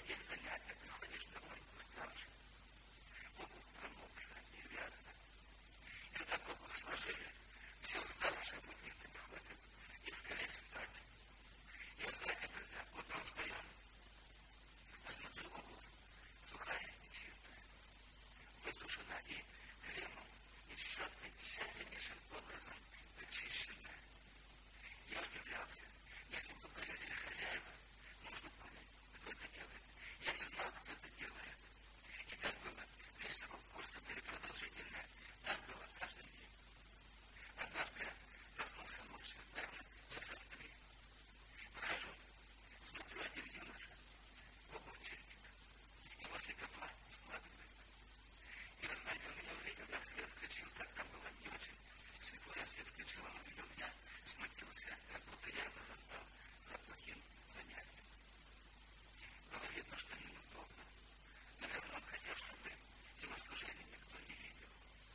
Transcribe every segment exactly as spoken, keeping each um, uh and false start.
день занятия, приходишь домой уставший, обувь промокшая и грязная. И вот так обувь сложили, все уставшие, вот никто не ходит, и скорее спать. И вы знаете, друзья, утром встаем, посмотрю обувь, сухая и чистая, высушена и кремом, и щеткой тщательнейшим образом очищенная. Я удивлялся, если бы были здесь хозяева, можно понять, кто это делает. Я не знал, кто это делает. И так было. Весь срок курса были продолжительные. Так было каждый день. Однажды я проснулся ночью, наверное, часа в три. Выхожу, смотрю, один юноша, обувь чистит, и возле котла складывает. И вы знаете, он меня увидел, я свет включил, так там было не очень светло, я свет включил, он увидел меня, смутился, как будто я его застал за плохим занятием. Было видно, что ему неудобно. Наверное, он хотел, чтобы его служение никто не видел.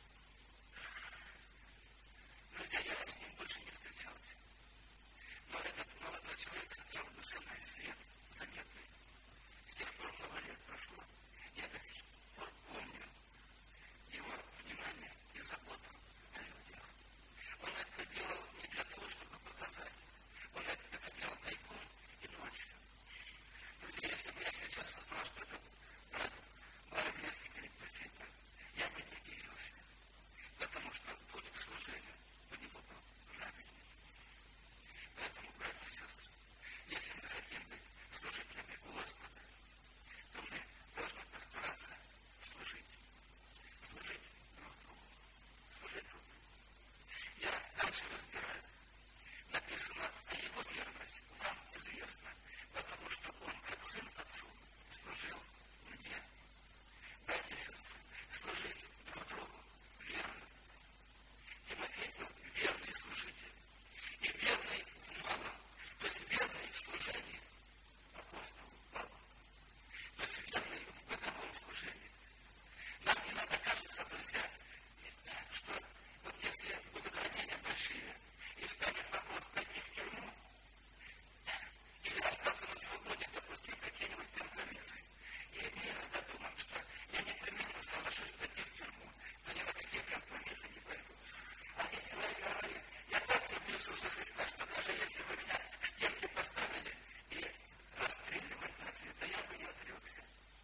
Друзья, я с ним больше не встречался. Но этот молодой человек оставил душевный след, заметный. С тех пор много лет прошло. Я до сих пор помню его внимание и заботу о людях. Он это делал не для того, чтобы показать. Он это делал тайком и ночью. Друзья, если бы я сейчас узнал, что этот брат благовестник или пастырь, я бы не удивился. Потому что путь к служению у него был правильный. Поэтому, братья и сестры, если мы хотим быть служителями Господа, то мы должны постараться служить. Служить друг другу. Служить друг другу. Я дальше разбираю. Написано о его верности, вам известно, потому что он, как сын отцу, служил мне. Братья и сестры, служить друг другу верно. Тимофей был верный служитель. И верный в малом, то есть верный в служении апостолу Павлу. То есть верный в бытовом служении. Нам иногда кажется, друзья, что вот если будут гонения большие, и встанет вопрос пойти в тюрьму, или остаться на свободе, допустим, какие-нибудь компромиссы. И мы иногда думаем, что я непременно соглашусь пойти в тюрьму, но ни на какие компромиссы не пойду. Один человек говорит, я так люблю Иисуса Христа, что даже если бы меня к стенке поставили и расстреливать начали, то я бы не отрекся.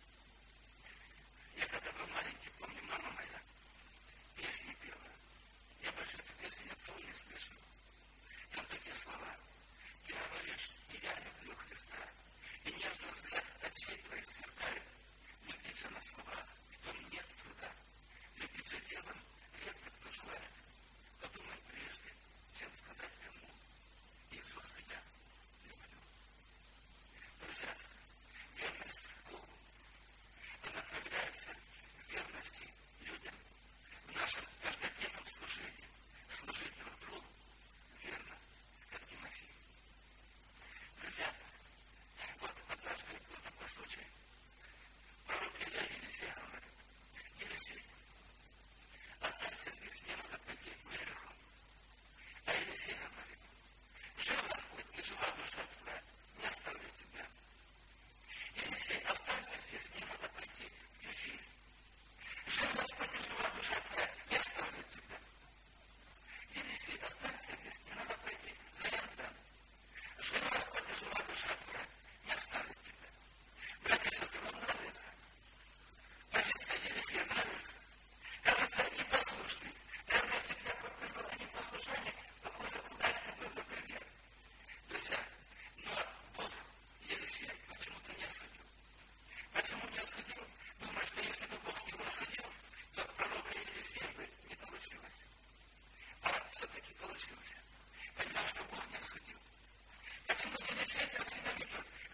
Я когда был маленький, помню, мама моя песни пела. Я больше эту песню ни от кого не слышал. Там такие слова. Ты говоришь, и я люблю Христа, и нежный взгляд очей твоих сверкает. Любить же на словах, в том нет труда. Любить же делом редко кто желает. Подумай прежде, чем сказать кому. Иисуса я люблю. Друзья, верность Богу, она проявляется в верности людям, в нашем каждодневном служении. Служить друг другу верно, как Тимофей. Друзья, вот однажды был такой случай. Пророк Илья Елисей говорит, Елисей, останься здесь, мне надо пойти в Иерихон. А Елисей говорит, жив Господь и жива душа твоя, не оставлю тебя. Елисей, останься здесь, мне надо пойти в Вифиль. Жив Господь и жива душа твоя, не оставлю тебя. Елисей, останься здесь, мне надо пойти за Иордан. Жив Господь и жива душа твоя, не оставлю тебя. Братья и сестры, вам нравится? Позиция Елисея нравится? Кажется, непослушный. Наверное, если бы я было непослушание, похоже, удачный был бы пример. Друзья, но Бог Елисея почему-то не осудил. Почему не осудил? Думаю, что если бы Бог его осудил, то пророка Елисея бы не получилось. А все-таки получился. Понимаю, что Бог не осудил. Почему Елисей так себя ведет?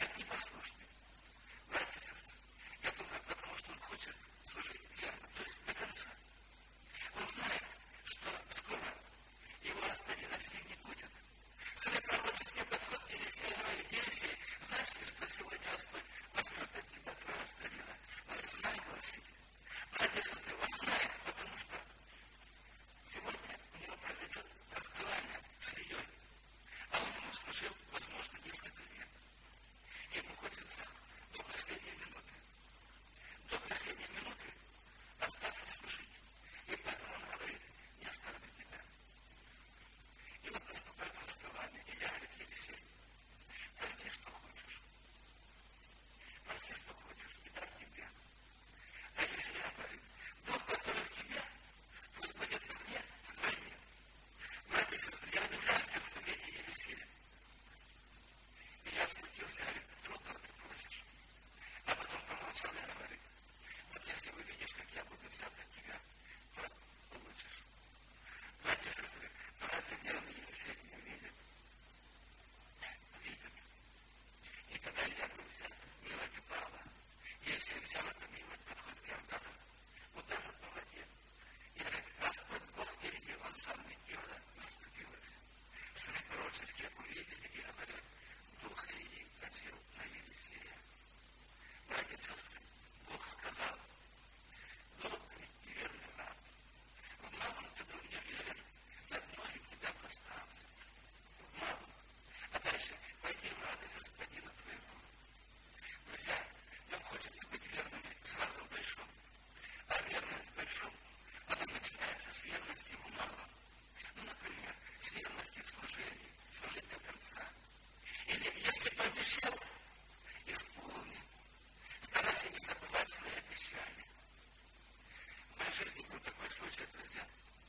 делайте, что хочешь, и так тебе. А если я говорю, Бог, который в тебе, пусть будет на мне вдвойне. Братья и сестры, я удивляюсь дерзновению Елисея. И я смутился, говорит, трудно ты просишь. А потом помолчал и говорит, вот если увидишь, как я буду взят от тебя, то получишь. Братья и сестры, ну разве верный Елисей меня видит? Видит. И когда я был взят, милость упала. Елисей взял эту милость, подходит к Иордану, ударил по воде. И говорит, Господь Бог впереди, он сам не делал, наступилось. Сыны пророческие увидели и говорят, Дух Илии прочил на Елисея. Братья и сестры, Бог сказал, добрый и верный раб, в малом ты был мне верен, над многим тебя поставлю. В малом. А дальше пойди в радость Господина твоего. Друзья, нам хочется быть верными сразу в большом. А верность в большом, она начинается с верности в малом. Ну, например, с верности в служении, служить до конца. Или, если пообещал, исполни. Старайся не забывать свои обещания. В моей жизни был такой случай, друзья.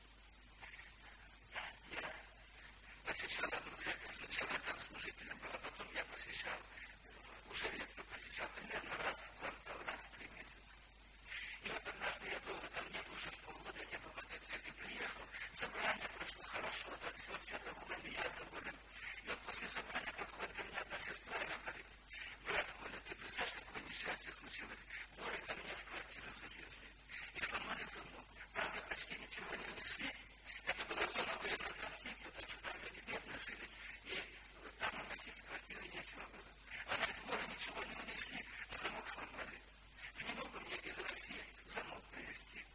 Я посещал одну церковь. Сначала я там служителем был, а потом я посещал, уже редко посещал, примерно раз в квартал, раз в три месяца. И вот однажды я был, там не был уже с полгода, не был в этой церкви, приехал, собрание прошло хорошо, так все, все довольны, я доволен. И вот после собрания подходит ко мне одна сестра и говорит, брат Коля, ты представляешь, какое несчастье случилось? Воры ко мне в квартиру залезли и сломали замок. Правда, почти ничего не унесли. Это была зона военного конфликта, так что там люди бедно жили, и там уносить с квартиры нечего было. Она говорит, воры ничего не унесли, а замок сломали. Ты не мог бы мне из России замок привезти?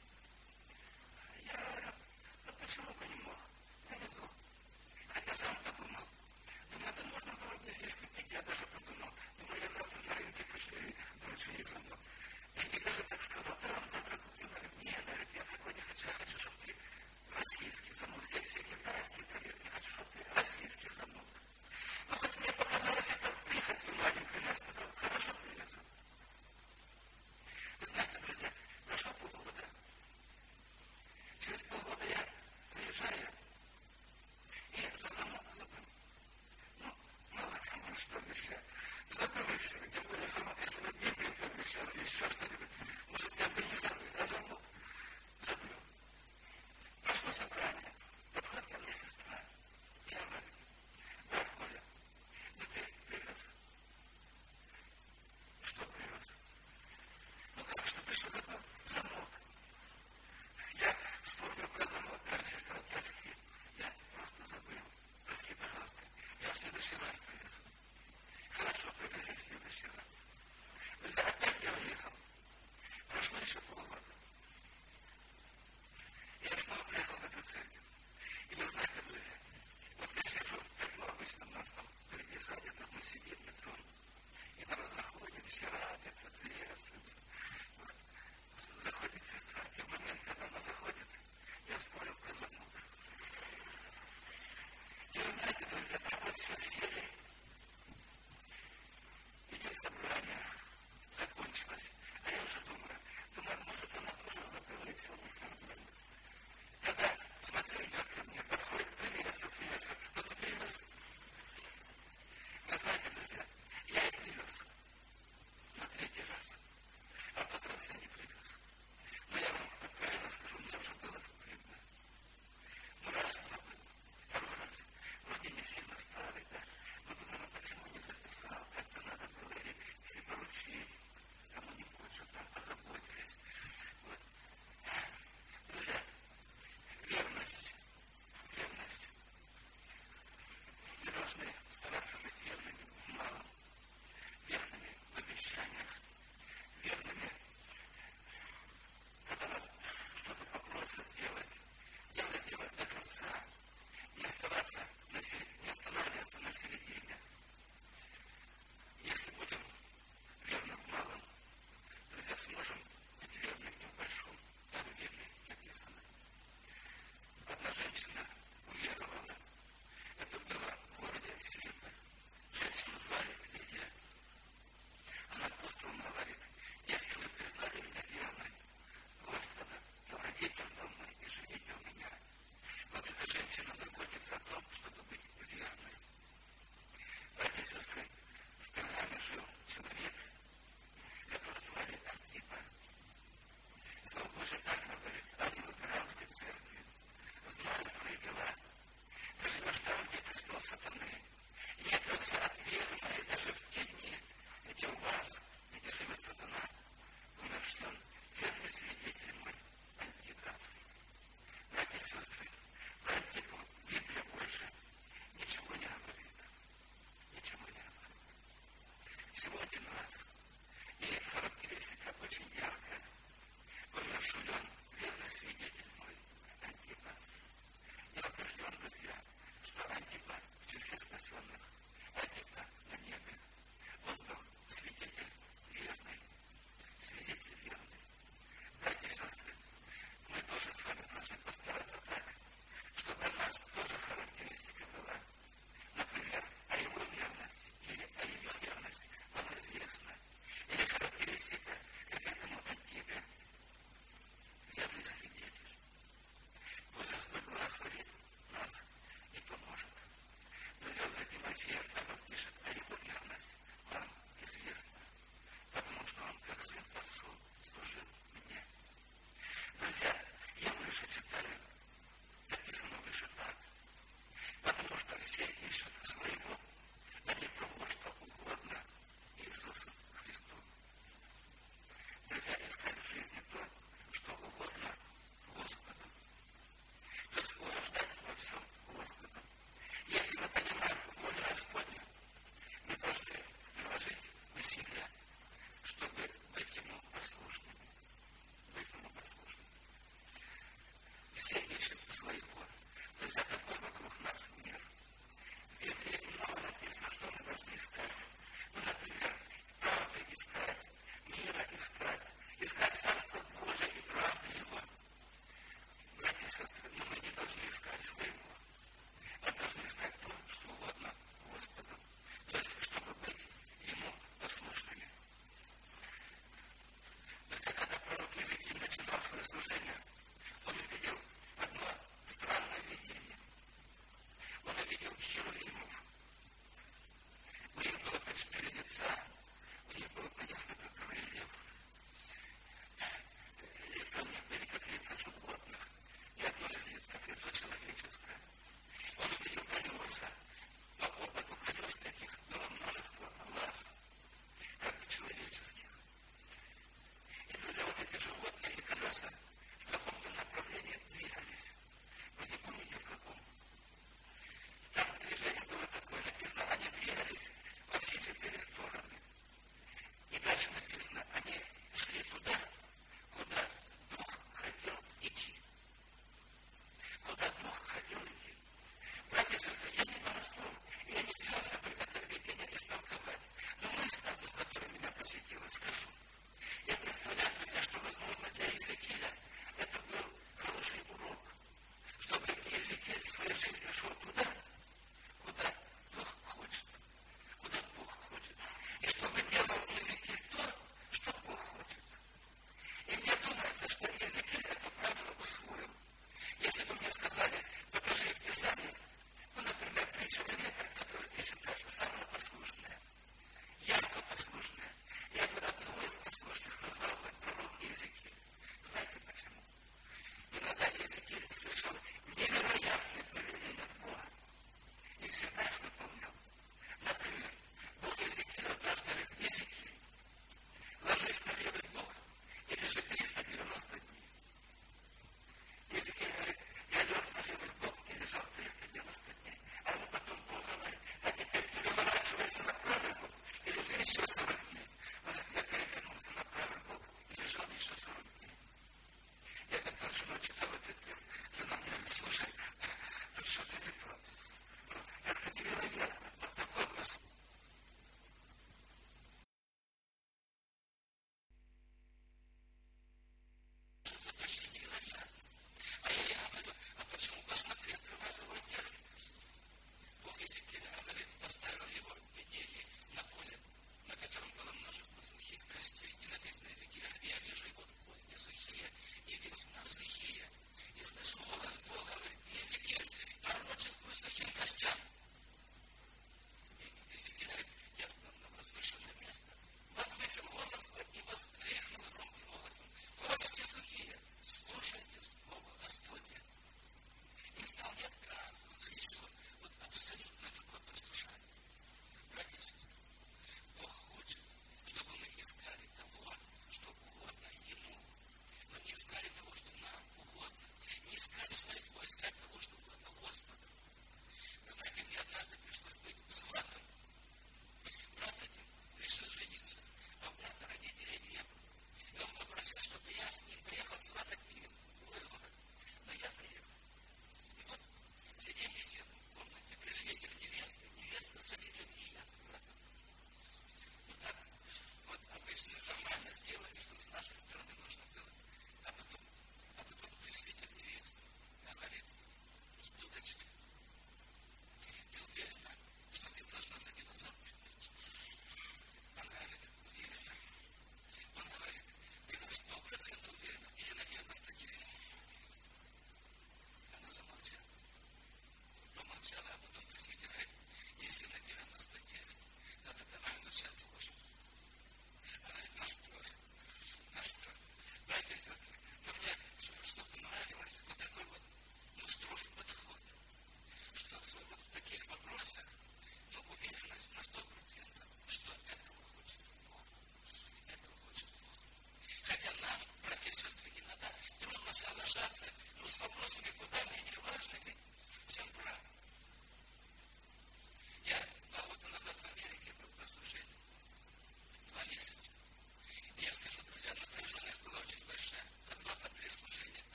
Я говорю, ну почему бы не мог? Привезу. Хотя сам подумал. Думаю, это можно было бы здесь купить. Я даже подумал, думаю, я завтра на рынке пошлю и вручу ей замок. И даже так сказал, да, вам завтра куплю. Говорит, нет, говорит, я такой не хочу, я хочу, чтобы ты ищут своего, а не того, что угодно Иисусу Христу. Нельзя искать в жизни то, что угодно Господу. То есть угождать во всем Господу. Если мы понимаем волю Господню, мы должны приложить усилия, чтобы быть Ему послушными. Быть Ему послушными. Все ищут своего. То есть это такой вокруг нас мир. В Библии много написано, что мы должны искать. Ну, например, правды искать, мира искать, искать Царство Божие и правду Его. Братья и сестры, но мы не должны искать своего, а должны искать то, что угодно Господу. То есть, чтобы быть Ему послушными. Хотя, когда пророк Иезекииль начинал свое служение, он увидел одно странное видение. Он увидел херувимов. У них было по четыре лица, у них было по несколько крыльев.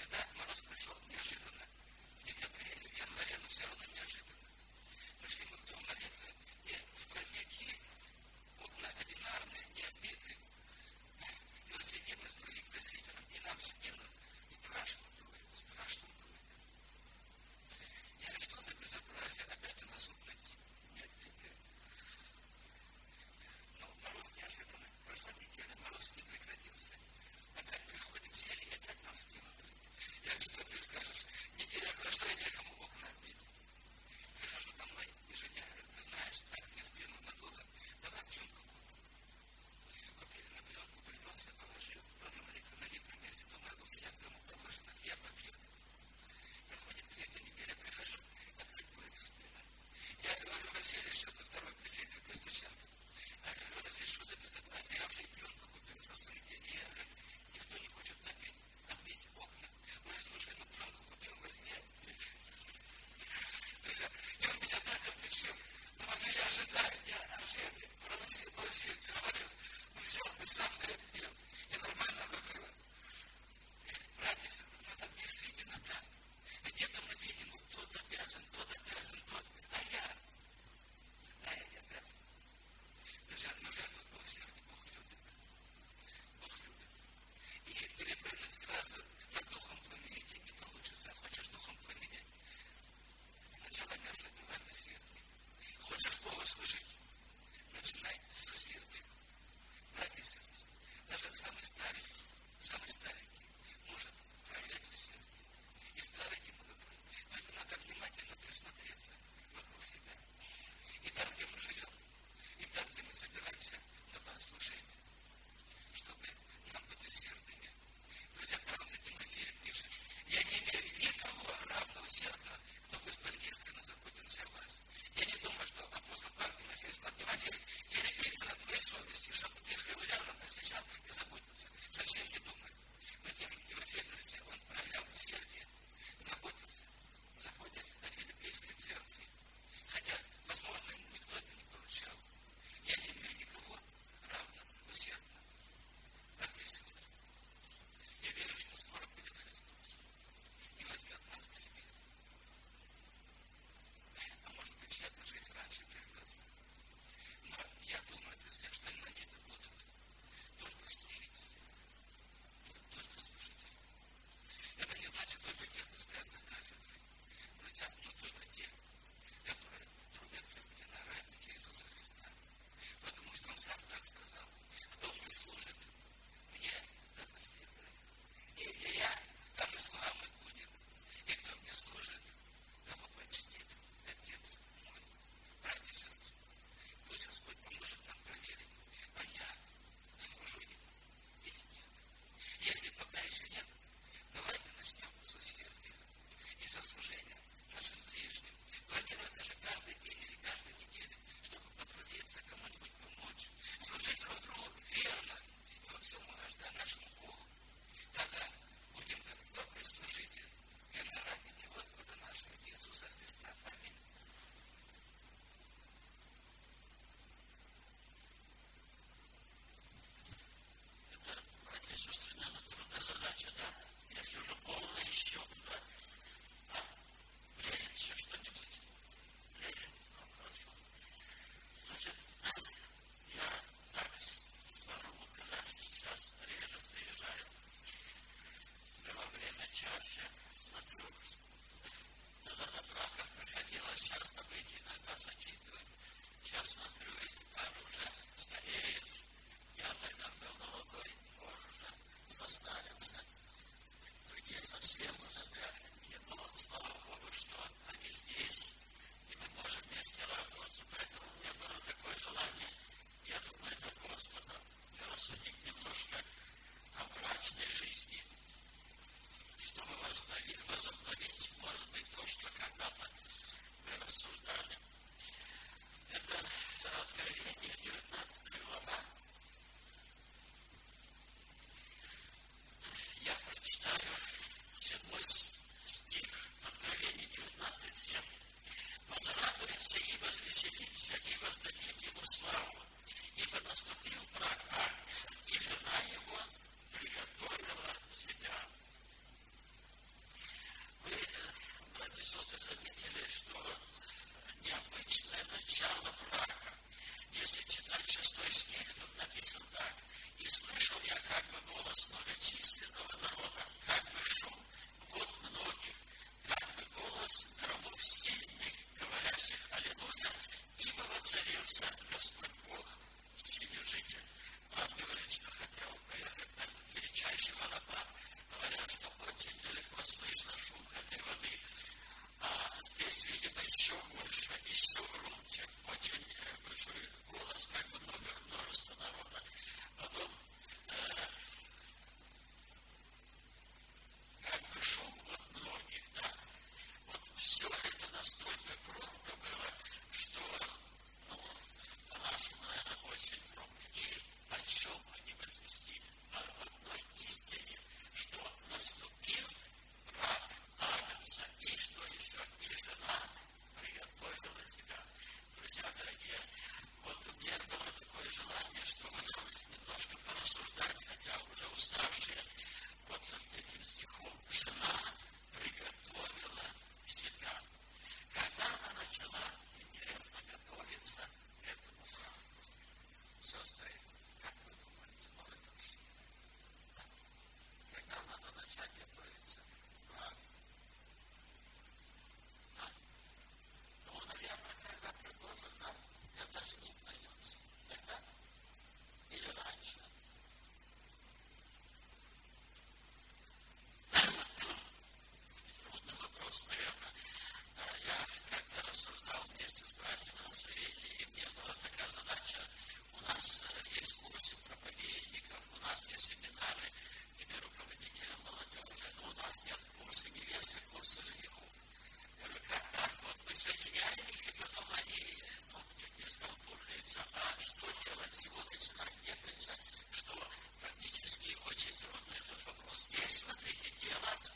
Тогда мороз пришел неожиданно. В декабре или в январе, но все равно неожиданно. Пришли мы в дом молиться, и сквозняки, окна одинарные, не оббиты. И вот сидим мы с другим пресвитером, и нам в спину страшно дует, страшно дует. Я говорю, что за безобразие, опять у нас вот нет, нет, нет. Но мороз неожиданно, прошла неделя, мороз не прекратился. Опять приходим, сели, и опять нам в спину дует. Я говорю, что ты скажешь? Неделя прошла, и некому окна отбить. Прихожу домой, и жене говорю, ты знаешь, так мне спину надуло, давай пленку купим. Купили на пленку, принес, я положил, потом молитву на видном месте, думаю, у меня к тому положено, я попью. Проходит третья неделя, прихожу, опять будет в спину. Я говорю, Василий, что-то второй пресвитер Костюченко. Я говорю, Василий, что за безобразие? Я уже и пленку купил за свои деньги. Я говорю, никто не хочет набить, оббить окна. Ой, слушай, ну пленку купил, возьми. И он меня так обличил. Ну, а я ожидаю, я ожидаю, просил, просил, говорю, ну все, ты сам ты оббил. И нормально бы было. Братья и сестры, ну это действительно так. Где-то мы видим, тот обязан, тот обязан, тот, а я, а я не обязан. Друзья, ну жертву милосердия Бог любит. Бог любит. И перепрыгнуть сразу на духом пламенения не получится. Хочешь духом пламенеть? Сначала не ослабевай на святыне. Хочешь Богу служить? Начинай с святых. Братья и сестры, даже самый старенький, самый старенький может проявлять усердие. И старенький молодой. Только надо внимательно присмотреться вокруг себя. И там, где мы живем, и там, где мы собираемся на богослужение, чтобы нам быть усердными. Друзья, Павел за Тимофеем пишет, я не имею никого равно усердного, кто бы столь искренне заботился о вас. Я не думаю, что апостол Павел Тимофею сказал, Тимофей, перепиться на твоей совести, чтобы ты регулярно посещал и заботился. Совсем не думаю. Но Тимофей, друзья, он проявлял усердие, заботился, заботясь о филиппийской церкви. Хотя, возможно, ему никто это не поручал. Я не имею никого равно усердно. Братья и сестры, я верю, что скоро будет Христос и возьмет нас к себе. А может быть, чья-то жизнь раньше прервется. Но я думаю, друзья, что на небе будут только служители. Только служители. Это не значит только те, кто стоят за кафедрой. Друзья, но только те, которые трудятся в винограднике Иисуса Христа. Потому что Он сам так сказал. Кто мне служит, мне да последует. И, и я, там и слуга мой будет. И кто мне служит, того почтит Отец мой. Братья и сестры, пусть Господь поможет нам проверить, а я служу Ему или нет. Если пока еще нет, давайте начнем с усердия и со служения нашим ближним. Планируем даже каждый день или каждую неделю, чтобы потрудиться, кому-нибудь помочь, служить друг другу верно и во всем угождая нашему Богу. Тогда будем как добрый служитель виноградники Господа нашего Иисуса Христа. Аминь. Это, братья и сестры, наверное, трудная задача, да? Если уже полный счет, да? А, влезет еще что-нибудь? Влезет? Ну, хорошо. Значит, я так здорово сказать, сейчас реже приезжаю. Было время чаще, смотрю, тогда на браках приходилось часто быть, иногда зачитывать. Сейчас смотрю, экипаж уже стареет. Я тогда был молодой, тоже уже состарился. Другие совсем уже дряхленькие. Но слава Богу, что они здесь, и мы можем вместе радоваться. Поэтому у меня было такое желание. Я думаю, это Господа рассудить немножко о брачной жизни. Чтобы возобновить, возобновить, может быть, то, что когда-то мы рассуждали. Это Откровение, девятнадцатая глава. Я прочитаю седьмой стих, Откровение девятнадцать семь. «Возрадуемся и возвеселимся, и воздадим Ему славу, ибо наступил брак Агнца, и жена Его приготовила себя».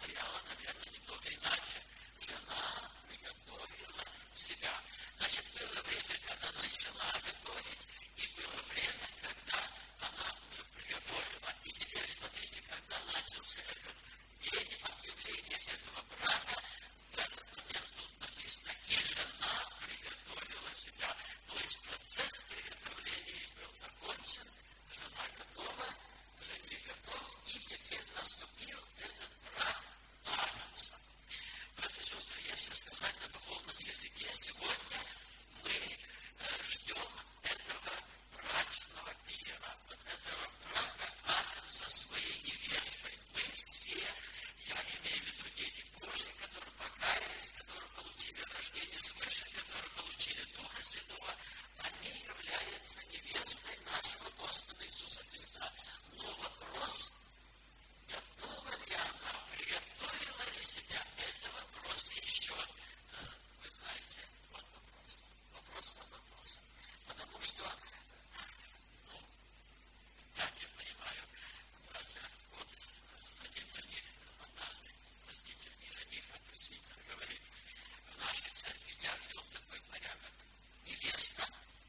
обстояло, наверное, немного иначе. Жена приготовила себя. Значит, было время, когда она начала готовить, и было время, когда она уже приготовила. И теперь смотрите, когда начался этот день объявления этого брака, в этот момент тут написано, и жена приготовила себя. То есть процесс приготовления был закончен, жена готова, жених готов, и теперь наступил этот брак Агнца. Братья и сестры, если сказать на духовном языке, сегодня мы э, ждем этого брачного пира, вот этого брака Агнца со своей невестой. Мы все, я имею в виду дети Божьи, которые покаялись, которые получили рождение свыше, которые получили Духа Святого, они являются невестой нашего Господа Иисуса Христа. Но вопрос, готова ли она, приготовила ли себя, это вопрос еще, вы знаете, вот вопрос, вопрос под вопросом. Потому что, ну, как я понимаю, братья, вот один жених однажды, простите, не жених, а пресвитер, говорит, в нашей церкви я ввел такой порядок. Невеста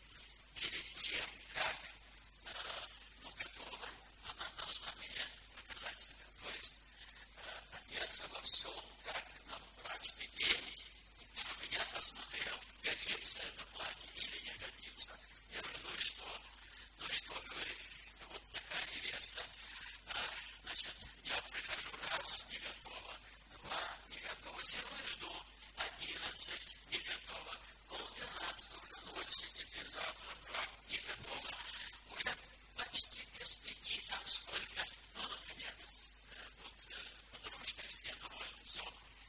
перед тем, как э, ну, готова, она должна мне показать себя. То есть э, одеться во всем, как на брачный день, чтобы я посмотрел, годится это платье или не годится. Я говорю, ну и что? Ну и что, говорит, вот такая невеста. А, значит, я прихожу раз, не готова, два, не готова, сижу и жду, одиннадцать, не готова, полдвенадцать уже ночи, теперь завтра брак, не готова, уже почти без пяти, там сколько, ну, наконец, э, тут э, подружка все довольны, все.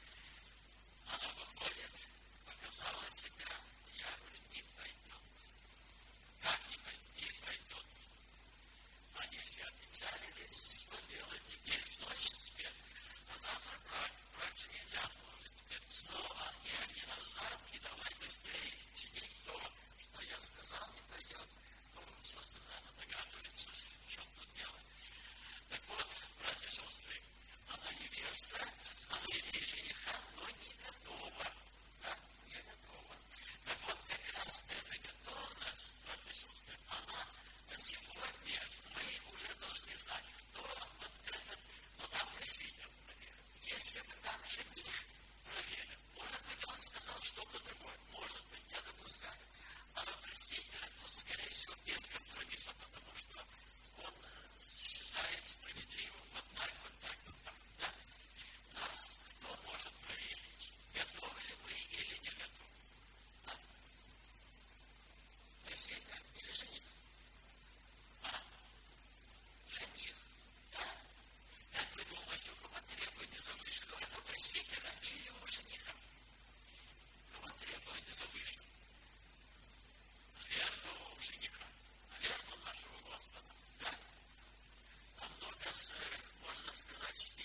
Она выходит, показала себя, я говорю, не пойдет. Как не пойдет? Не пойдет. Они все опечалились, что делать теперь, ночь теперь, а завтра брак, брак же нельзя положить, теперь снова, и они назад, и давай быстрее чинить то, что я сказал, не пойдет. Ну, сестры, наверное, догадываются, в чем тут дело. Так вот, братья и сестры, она невеста, она имеет жениха, но не готова. Да, не готова. Так вот, как раз эта готовность, братья и сестры, она сегодня мы уже должны знать, кто вот этот, ну там пресвитер проверен. Если бы там жених проверен, может быть, он сказал что-то другое, может быть, я допускаю. А пресвитера тут, скорее всего, без компромисса, потому что он считает справедливым вот так, вот так, вот так. Да? Нас кто может проверить, готовы ли мы или не готовы? Да? Пресвитер или жених? А? Жених. Да? Как вы думаете, у кого требования завышены? У этого пресвитера или у жениха? У кого требования завышены? Наверное, у жениха. Наверное, у нашего Господа. Да? Намного, можно сказать,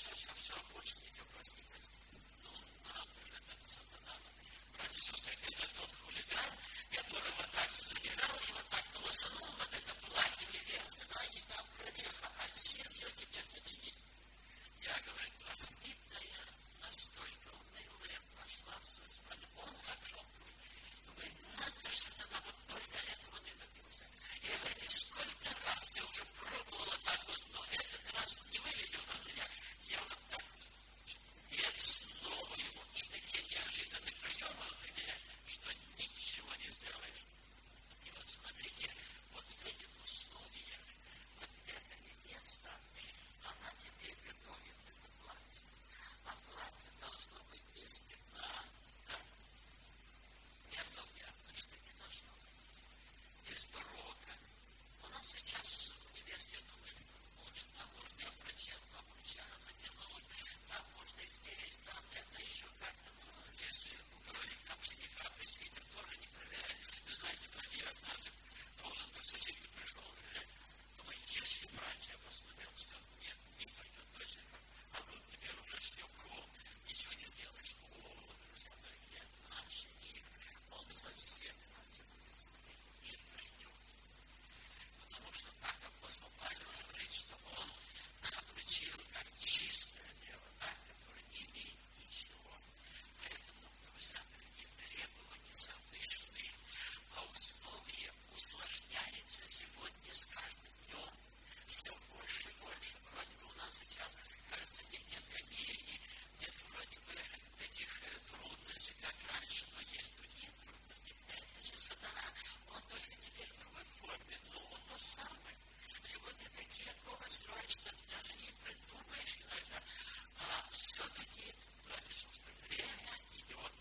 сейчас все, больше ничего прости, прости. Ну, надо же, этот сатана. Братья и сестры, это тот хулиган, который вот так забежал и вот так полосанул вот это платье невесты, да, и там проверка, а все ее теперь починить. Я, говорю, разбитая, настолько унылая, пошла в свою спальню. Он как шелковый. Говорит, надо, что она вот только этого не добился. Я говорю, сколько раз я уже пробовала так, но этот раз не вылетел на меня. Я вот так, нет, снова ему и такие неожиданные приемы для меня, что ничего не сделаешь. И вот смотрите, вот в этих условиях, вот эта невеста, она теперь готовит это платье. А платье должно быть без пятна. Да? Необновленно, что не должно быть. Без порока. У нас сейчас в невесте думали, лучше там можно и обручаться, обручаться, затянуть, там можно и здесь, там это еще как-то, ну, если говорить, там жениха пресвитер тоже не проверяет. Вы знаете, я однажды должен быть свидетель пришел, говорит, думаю, если братья посмотрел, сказал, нет, не пойдет точно. А тут теперь уже все кругом, ничего не сделаешь. О, друзья дорогие, наш жених, он совсем иначе будет смотреть и придет. Потому что так апостол Павел говорит, что он обручил как чистое дело, да, которое не имеет ничего. Поэтому, друзья дорогие, требования завышенные, а условия усложняются сегодня с каждым днем. Все больше и больше. Вроде бы у нас сейчас, кажется, нет, нет гонений, нет вроде бы таких трудностей, как раньше, но есть другие трудности. Это же сатана, он только теперь в другой форме, но он то самое. Сегодня такие оковы строят, что даже не придумаешь иногда. А все-таки, братья и сестры, время идет.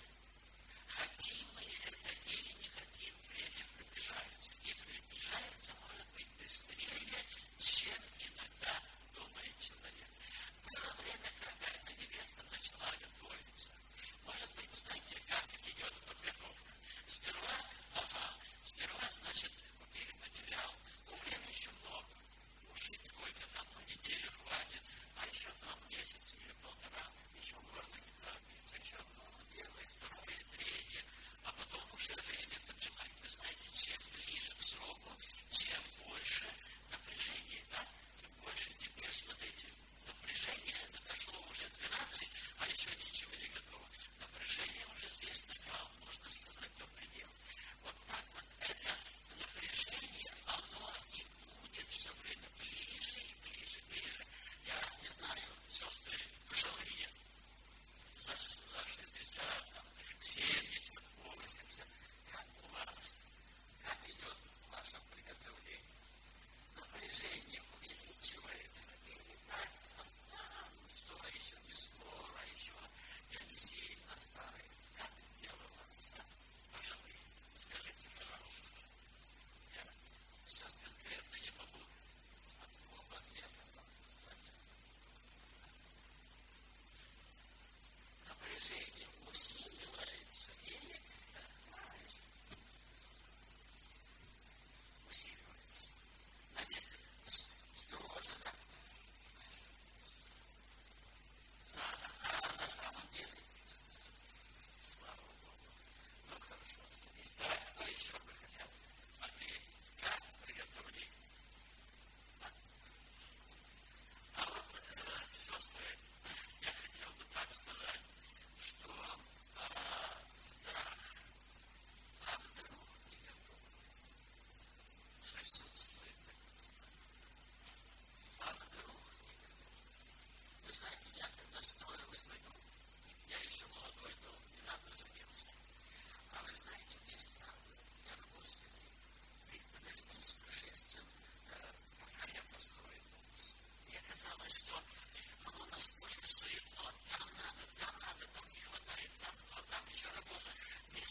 Хотим мы это или не хотим, время приближается. И приближается, может быть, быстрее, чем иногда думает человек. Было время, когда эта невеста начала готовиться. Может быть, знаете, как идет подготовка? Сперва, ага, сперва, значит, купили материал, но времени еще много. Ушить сколько там, ну, неделю хватит, а еще там месяц или полтора, еще можно не торопиться, еще одно дело, второе, третье, а потом уже время поджимать. Вы знаете, чем ближе к сроку, тем больше напряжения, да? Тем больше теперь, смотрите, напряжение, это дошло уже двенадцать, а еще ничего не готово. Напряжение уже здесь накал, можно сказать, до предела. Вот так вот это напряжение, оно и будет все время ближе и ближе, ближе. Я не знаю, сестры пожилые, за, за шестьдесят, там, семьдесят, восемьдесят, как у вас, как идет ваше приготовление? Напряжение увеличивается или так? Ну что, еще не скоро, еще я не сильно старый. Как дело у вас, пожилые? Скажите, пожалуйста. Я сейчас конкретно не могу с двух ответов вам сказать. Напряжение усиливается или усиливается? Значит, строже, да? Надо, а на самом деле, слава Богу, ну хорошо, садись. Так, кто еще бы хотел ответить? Как приготовление? А, а вот, э, сестры, я хотел бы так сказать, что э, страх, а вдруг не готов, присутствует такой страх, а вдруг не готов. Вы знаете, я когда строил свой дом, я еще молодой был, недавно женился, а вы знаете, мне страх был, я говорю, Господи, ты подожди с пришествием, э, пока я построю дом. Мне казалось, что оно настолько суетно, там надо, там надо, там не хватает, там то, там еще работа. Ты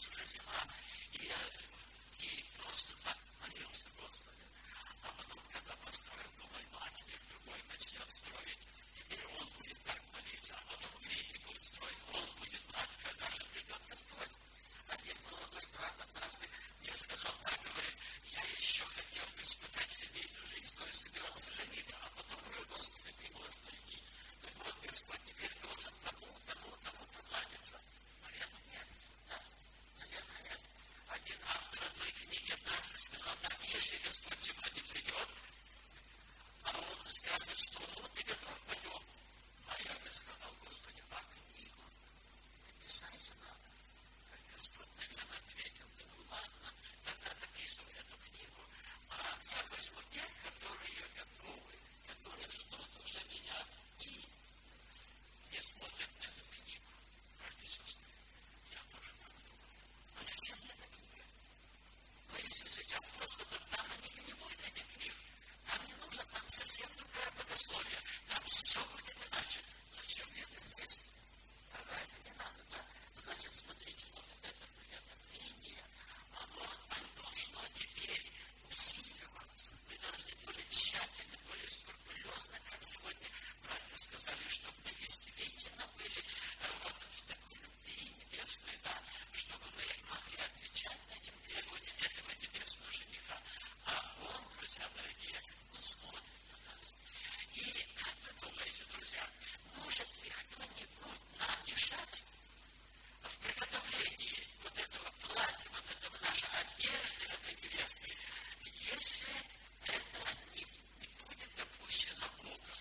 десятилетия были вот в такой любви небесной, да, чтобы мы могли отвечать на этим требованиям этого небесного жениха. А он, друзья дорогие, он смотрит на нас. И как вы думаете, друзья, может ли кто-нибудь нам мешать в приготовлении вот этого платья, вот этого нашей одежды, этой невесты, если это не, не будет допущено Богом?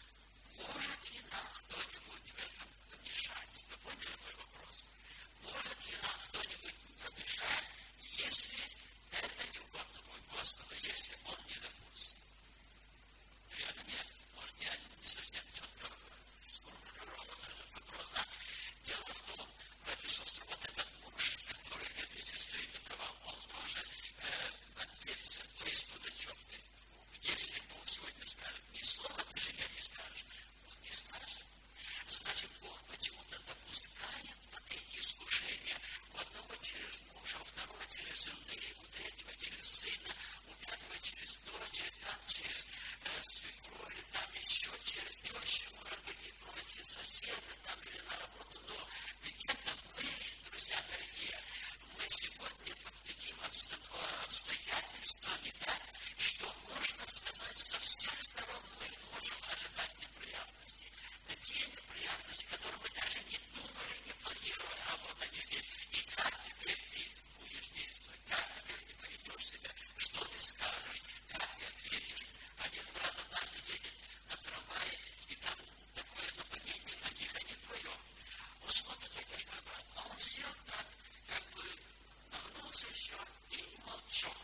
Может ли нам кто-нибудь в этом помешать? Вы поняли мой вопрос? Может ли нам кто-нибудь помешать, если это не угодно будет Господу, если Он не допустит? Наверное, нет. Может, я не совсем четко сформулировал этот вопрос, да? Дело в том, братья и сестры, вот этот муж, который этой сестры давал, он тоже э, ответится, то есть подотчетный. Если Бог сегодня скажет, ни слова ты жене не скажешь, он не скажет. Значит, Бог почему-то допускает вот эти искушения. У одного через мужа, у второго через жены, у третьего через сына, у пятого через дочь, там через э, свекрови, там еще через тещу, может быть, и прочие соседа, там или на работу. Но где-то мы, друзья дорогие, мы сегодня под таким обстоятельствами, да, что можно сказать, со всех сторон мы можем ожидать неприятностей. Такие неприятности, которые мы даже не думали, не планировали, а вот они здесь. И как теперь ты будешь действовать? Как теперь ты поведешь себя? Что ты скажешь? Как ты ответишь? Один брат однажды едет на трамвае, и там такое нападение на них, а не твое. Он смотрит, это ж мой брат. А он сел так, как бы нагнулся еще и молчал.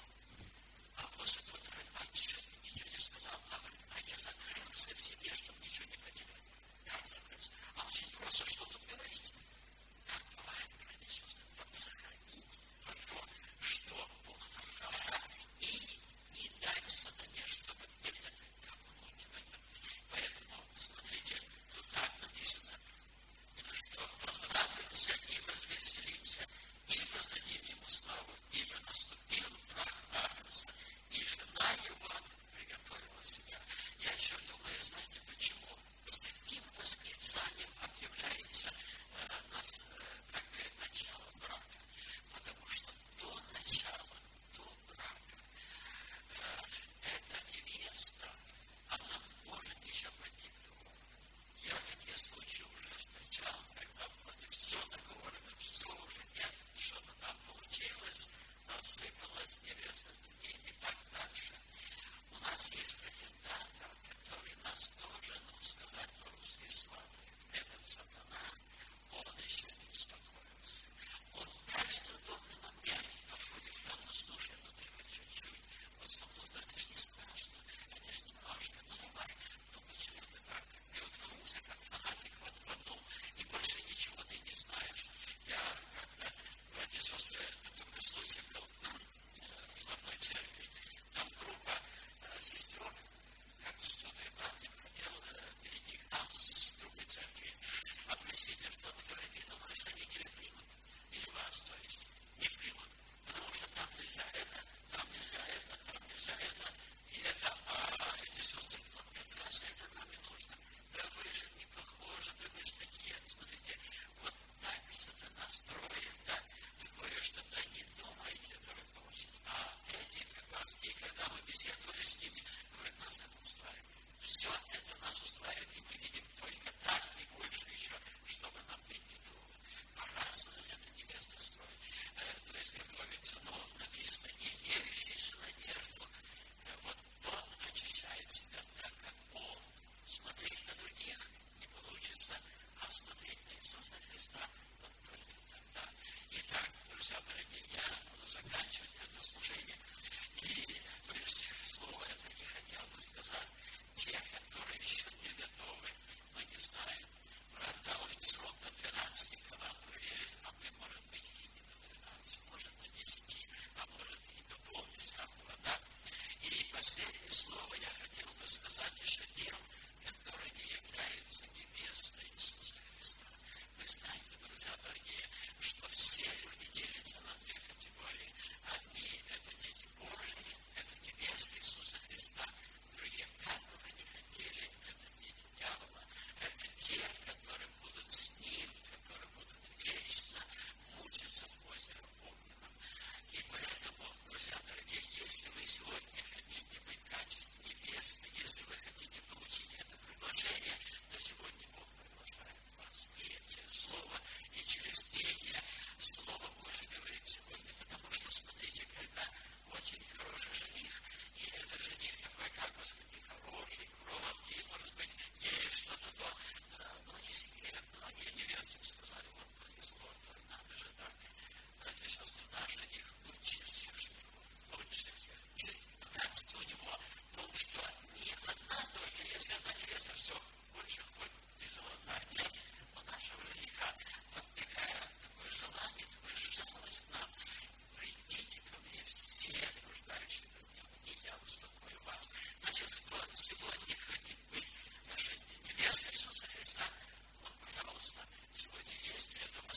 А после того говорит, а что ты ничего не сказал? А говорит, а я закрылся в себе, чтобы ничего не потерять. Как закрылся? А очень просто, что тут говорить? Так бывает, братья и сестры, вот сохранить вот то, что Бог нам дал, и не дать сатане, чтобы это копнуть в этом. Поэтому, смотрите, тут так написано, что возрадуемся и возвеселимся, и воздадим ему славу, ибо наступил брак Агнца, и жена его приготовила себя. Я еще думаю, знаете почему? С таким восклицанием объявляется э, нас, э, как бы начало брака. Потому что до начала, до брака, э, эта невеста, она может еще пойти к другому. Я такие случаи уже встречал, когда вроде все договорено, все уже нет, что-то там получилось, сыпалась невеста и не так дальше. У нас есть претендатор, который нас тоже, ну, сказать по-русски, сватает. Этот сатана, он еще не успокоился. Он в каждый удобный момент подходит к нам, ну, слушай, ну ты хоть чуть-чуть, вот со мной, ну это ж не страшно, это ж немножко, ну давай, ну почему ты так? Ты уткнулся как фанатик вот в одном, и больше ничего ты не знаешь. Я, когда, братья и сестры, такой случай был в одной церкви, там группа э, сестер, как кто-то и брат не хотел э, перейти к нам с другой церкви, а пресвитер тот говорит, ну, может, они тебя примут, или вас, то есть, не примут, потому что там нельзя это, там нельзя это, там нельзя это, и это, а эти сестры, вот как раз это нам и нужно. Да вы же не похожи, да вы же такие, смотрите, вот так сатана строит, да, такое, что да не думайте, это вы получите. А эти как раз, и когда мы беседовали с ними, говорят, нас это устраивает. Все это нас устраивает, и мы видим только так, и больше еще, чтобы нам найти друга. По-разному эта невеста строит, э, то есть готовится, но написано, и просто сегодня есть в этом